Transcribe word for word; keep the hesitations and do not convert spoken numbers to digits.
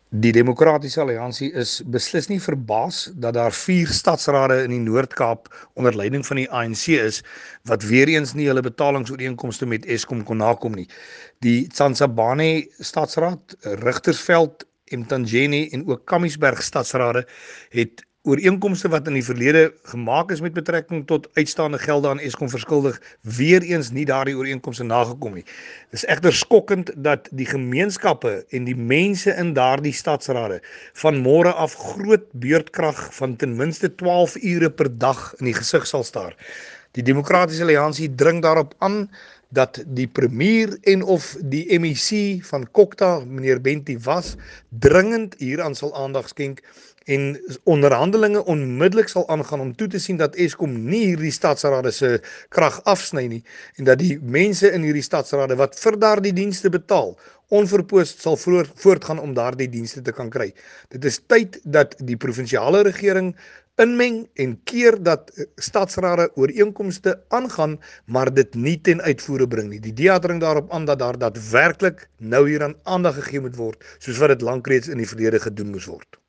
Die Demokratiese Alliansie is beslis nie verbaas dat daar vier stadsrade in die Noord-Kaap onder leiding van die A N C is wat weer eens nie hulle betalingsooreenkomste met Eskom kon nakom nie. Die Tsansabane Stadsraad, Rigtersveld, Mtanjeni en ook Kamiesberg Stadsrade het ooreenkomste wat in die verlede gemaak is met betrekking tot uitstaande gelde aan Eskom verskuldig, weer eens nie daardie ooreenkomste nagekom nie. Dit is egter skokkend dat die gemeenskappe en die mense in daardie stadsrade van môre af groot beurtkrag van ten minste twaalf ure per dag in die gesig sal staar. Die Demokratiese Alliansie dring daarop aan dat die premier en of die M E C van Kokta, meneer Benti was, dringend hieraan sal aandag skenk en onderhandelinge onmiddellik sal aangaan om toe te sien dat Eskom nie hierdie stadsrade se krag afsny nie en dat die mense in hierdie stadsrade wat vir daardie dienste betaal, onverpoost sal voortgaan om daardie dienste te kan kry. Dit is tyd dat die provinsiale regering inmeng en keer dat stadsrade ooreenkomste aangaan, maar dit nie ten uitvoere bring nie. Die D A dring daarop aan dat daar daadwerklik nou hieraan aandag gegee moet word, soos wat dit lank reeds in die verlede gedoen moes word.